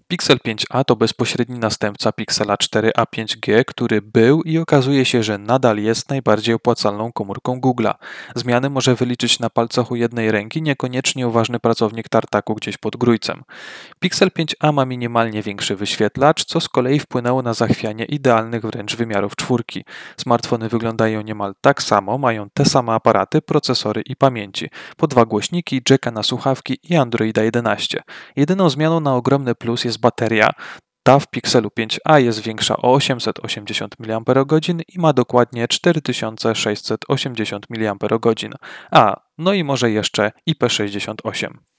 Pixel 5a to bezpośredni następca Pixela 4a 5G, który był i okazuje się, że nadal jest najbardziej opłacalną komórką Google'a. Zmiany może wyliczyć na palcach u jednej ręki, niekoniecznie uważny pracownik tartaku gdzieś pod Grójcem. Pixel 5a ma minimalnie większy wyświetlacz, co z kolei wpłynęło na zachwianie idealnych wręcz wymiarów czwórki. Smartfony wyglądają niemal tak samo, mają te same aparaty, procesory i pamięci, po dwa głośniki, jacka na słuchawki i Androida 11. Jedyną zmianą na ogromny plus jest bateria. Ta w Pixelu 5a jest większa o 880 mAh i ma dokładnie 4680 mAh. No i może jeszcze IP68.